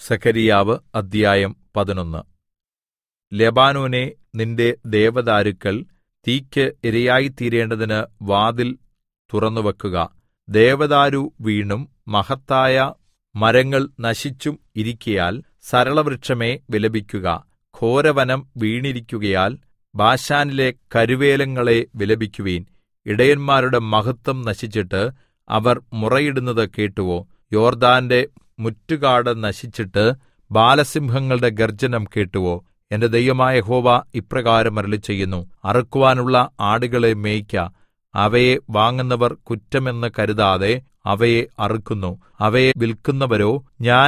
സെഖര്യാവ് അദ്ധ്യായം 11. ലെബാനോനേ, നിന്റെ ദേവദാരുക്കൾ തീയ്ക്ക് ഇരയായിത്തീരേണ്ടതിന് വാതിൽ തുറന്നുവക്കുക. ദേവദാരു വീണും മഹത്തായ മരങ്ങൾ നശിച്ചും ഇരിക്കയാൽ സരളവൃക്ഷമേ വിലപിക്കുക. ഘോരവനം വീണിരിക്കുകയാൽ ബാശാനിലെ കരുവേലങ്ങളേ വിലപിക്കുവിൻ. ഇടയന്മാരുടെ മഹത്വം നശിച്ചിട്ട് അവർ മുറയിടുന്നത് കേട്ടുവോ? യോർദ്ദാന്റെ മുറ്റുകാട് നശിച്ചിട്ട് ബാലസിംഹങ്ങളുടെ ഗർജ്ജനം കേട്ടുവോ? എന്റെ ദൈവമായ യഹോവ ഇപ്രകാരം അരുളിച്ചെയ്യുന്നു: അറുക്കുവാനുള്ള ആടുകളെ മേയ്ക്ക. അവയെ വാങ്ങുന്നവർ കുറ്റമെന്ന് കരുതാതെ അവയെ അറുക്കുന്നു. അവയെ വിൽക്കുന്നവരോ ഞാൻ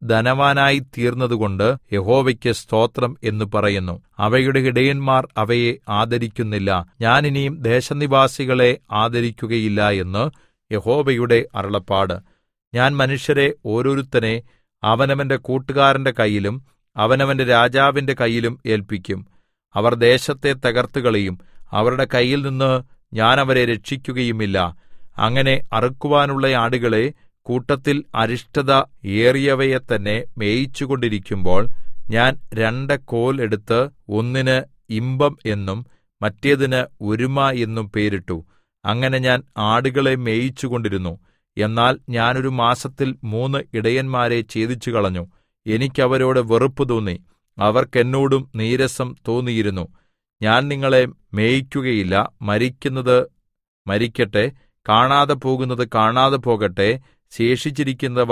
ധനവാനായിത്തീർന്നതുകൊണ്ട് യഹോവയ്ക്ക് സ്തോത്രം എന്ന് പറയുന്നു. അവയുടെ ഇടയന്മാർ അവയെ ആദരിക്കുന്നില്ല. ഞാൻ ഇനി ദേശനിവാസികളെ ആദരിക്കുകയില്ല എന്ന് യഹോവയുടെ അരുളപ്പാട്. ഞാൻ മനുഷ്യരെ ഓരോരുത്തനെ അവനവന്റെ കൂട്ടുകാരന്റെ കയ്യിലും അവനവന്റെ രാജാവിന്റെ കയ്യിലും ഏല്പിക്കും. അവർ ദേശത്തെ തകർത്തുകളയും. അവരുടെ കയ്യിൽനിന്ന് ഞാൻ അവരെ രക്ഷിക്കുകയുമില്ല. അങ്ങനെ അറുക്കുവാനുള്ള ആടുകളെ കൂട്ടത്തിൽ അരിഷ്ടത ഏറിയവയെ തന്നെ മേയിച്ചുകൊണ്ടിരിക്കുമ്പോൾ ഞാൻ 2 കോൽ എടുത്ത് ഒന്നിന് ഇമ്പം എന്നും മറ്റേതിന് ഒരുമ എന്നും പേരിട്ടു. അങ്ങനെ ഞാൻ ആടുകളെ മേയിച്ചുകൊണ്ടിരുന്നു. എന്നാൽ ഞാൻ ഒരു മാസത്തിൽ 3 ഇടയന്മാരെ ഛേദിച്ചുകളഞ്ഞു. എനിക്ക് അവരോട് വെറുപ്പ് തോന്നി. അവർക്ക് എന്നോടും നീരസം തോന്നിയിരുന്നു. ഞാൻ നിങ്ങളെ മേയിക്കുകയില്ല. മരിക്കുന്നത് മരിക്കട്ടെ, കാണാതെ പോകുന്നത് കാണാതെ പോകട്ടെ, ശേഷിച്ചിരിക്കുന്നവ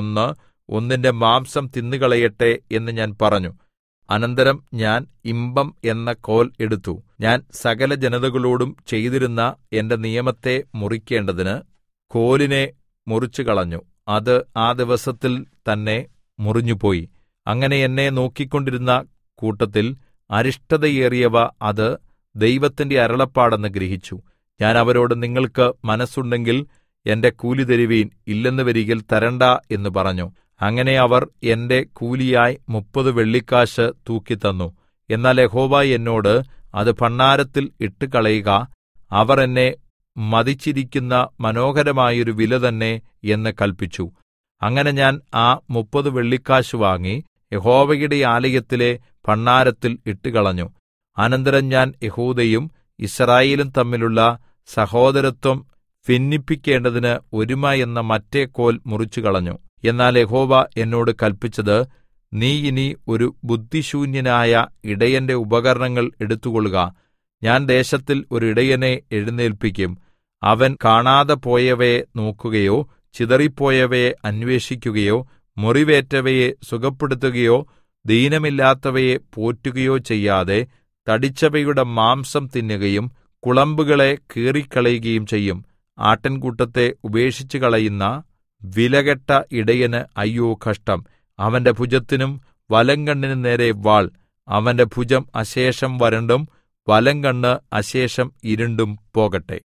ഒന്നിന്റെ മാംസം തിന്നുകളയട്ടെ എന്ന് ഞാൻ പറഞ്ഞു. അനന്തരം ഞാൻ ഇമ്പം എന്ന കോൽ എടുത്തു. ഞാൻ സകല ജനതകളോടും ചെയ്തിരുന്ന എന്റെ നിയമത്തെ മുറിക്കേണ്ടതിന് കോലിനെ മുറിച്ചുകളഞ്ഞു. അത് ആ ദിവസത്തിൽ തന്നെ മുറിഞ്ഞുപോയി. അങ്ങനെ എന്നെ നോക്കിക്കൊണ്ടിരുന്ന കൂട്ടത്തിൽ അരിഷ്ടതയേറിയവ അത് ദൈവത്തിന്റെ അരുളപ്പാടെന്ന് ഗ്രഹിച്ചു. ഞാൻ അവരോട്, നിങ്ങൾക്ക് മനസ്സുണ്ടെങ്കിൽ എന്റെ കൂലി തരുവീൻ, ഇല്ലെന്ന് വരികിൽ തരണ്ട എന്ന് പറഞ്ഞു. അങ്ങനെ അവർ എന്റെ കൂലിയായി 30 വെള്ളിക്കാശ് തൂക്കിത്തന്നു. എന്നാൽ യഹോവ എന്നോട്, അത് ഭണ്ഡാരത്തിൽ ഇട്ടുകളയുക, അവർ എന്നെ മതിച്ചിരിക്കുന്ന മനോഹരമായൊരു വില തന്നെ എന്ന് കല്പിച്ചു. അങ്ങനെ ഞാൻ ആ 30 വെള്ളിക്കാശ് വാങ്ങി യഹോവയുടെ ആലയത്തിലെ ഭണ്ഡാരത്തിൽ ഇട്ടുകളഞ്ഞു. അനന്തരം ഞാൻ യെഹൂദയും യിസ്രായേലും തമ്മിലുള്ള സഹോദരത്വം ഭിന്നിപ്പിക്കേണ്ടതിന് ഒരുമ എന്ന മറ്റേ കോൽ മുറിച്ചുകളഞ്ഞു. എന്നാൽ യഹോവ എന്നോട് കല്പിച്ചത്, നീ ഇനി ഒരു ബുദ്ധിശൂന്യനായ ഇടയന്റെ ഉപകരണങ്ങൾ എടുത്തുകൊള്ളുക. ഞാൻ ദേശത്തിൽ ഒരു ഇടയനെ എഴുന്നേല്പിക്കും. അവൻ കാണാതെ പോയവയെ നോക്കുകയോ ചിതറിപ്പോയവയെ അന്വേഷിക്കുകയോ മുറിവേറ്റവയെ സുഖപ്പെടുത്തുകയോ ദീനമില്ലാത്തവയെ പോറ്റുകയോ ചെയ്യാതെ തടിച്ചവയുടെ മാംസം തിന്നുകയും കുളമ്പുകളെ കീറിക്കളയുകയും ചെയ്യും. ആട്ടിൻകൂട്ടത്തെ ഉപേക്ഷിച്ചുകളയുന്ന വിലകെട്ട ഇടയന് അയ്യോ കഷ്ടം! അവന്റെ ഭുജത്തിനും വലംകണ്ണിനും നേരെ വാൾ. അവന്റെ ഭുജം അശേഷം വരണ്ടും വലംകണ്ണ് അശേഷം ഇരുണ്ടും പോകട്ടെ.